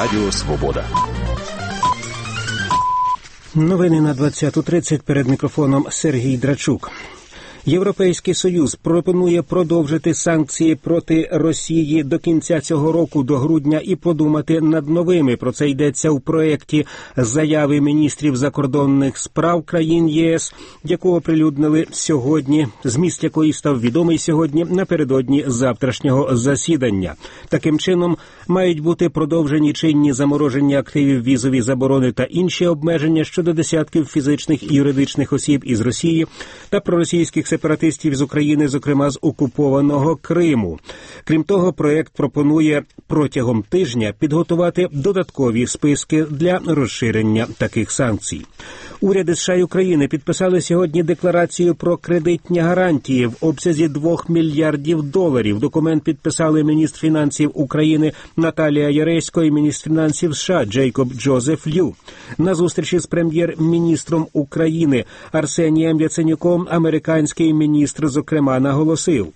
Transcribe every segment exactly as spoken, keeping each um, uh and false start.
Радіо Свобода. Новини на двадцяту тридцять, перед мікрофоном Сергій Драчук. Європейський Союз пропонує продовжити санкції проти Росії до кінця цього року, до грудня, і подумати над новими. Про це йдеться у проєкті заяви міністрів закордонних справ країн ЄС, яку оприлюднили сьогодні, зміст якої став відомий сьогодні напередодні завтрашнього засідання. Таким чином, мають бути продовжені чинні замороження активів, візові заборони та інші обмеження щодо десятків фізичних і юридичних осіб із Росії та проросійських сепаратистів з України, зокрема з окупованого Криму. Крім того, проєкт пропонує протягом тижня підготувати додаткові списки для розширення таких санкцій. Уряди США і України підписали сьогодні декларацію про кредитні гарантії в обсязі двох мільярдів доларів. Документ підписали міністр фінансів України Наталія Яресько і міністр фінансів США Джейкоб Джозеф Лю. На зустрічі з прем'єр-міністром України Арсенієм Яценюком американський міністр, зокрема, наголосив: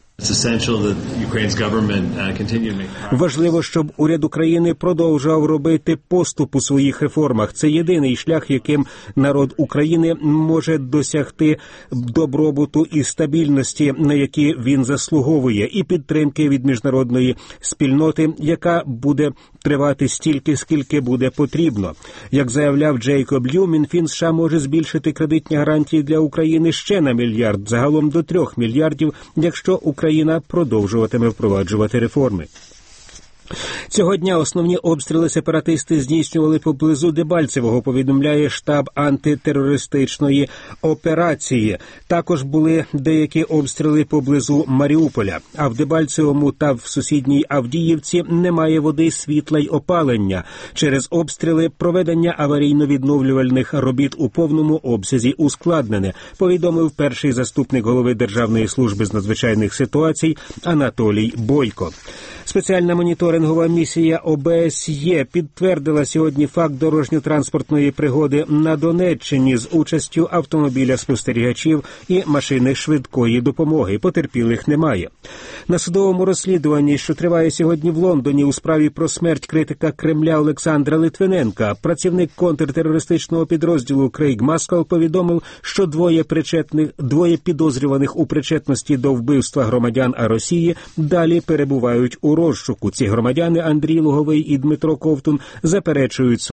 важливо, щоб уряд України продовжував робити поступ у своїх реформах. Це єдиний шлях, яким народ України може досягти добробуту і стабільності, на які він заслуговує, і підтримки від міжнародної спільноти, яка буде тривати стільки, скільки буде потрібно. Як заявляв Джейкоб Лю, Мінфін США може збільшити кредитні гарантії для України ще на мільярд, загалом до трьох мільярдів, якщо Україна продовжуватиме впроваджувати реформи. Цього дня основні обстріли сепаратисти здійснювали поблизу Дебальцевого, повідомляє штаб антитерористичної операції. Також були деякі обстріли поблизу Маріуполя. А в Дебальцевому та в сусідній Авдіївці немає води, світла й опалення. Через обстріли проведення аварійно-відновлювальних робіт у повному обсязі ускладнене, повідомив перший заступник голови Державної служби з надзвичайних ситуацій Анатолій Бойко. Спеціальна моніторингова місія О Б С Є підтвердила сьогодні факт дорожньо-транспортної пригоди на Донеччині з участю автомобіля спостерігачів і машини швидкої допомоги. Потерпілих немає. На судовому розслідуванні, що триває сьогодні в Лондоні у справі про смерть критика Кремля Олександра Литвиненка, працівник контртерористичного підрозділу Крейг Маскал повідомив, що двоє причетних, двоє підозрюваних у причетності до вбивства громадян Росії далі перебувають у розшуку. Ці громадяни, Андрій Луговий і Дмитро Ковтун, заперечують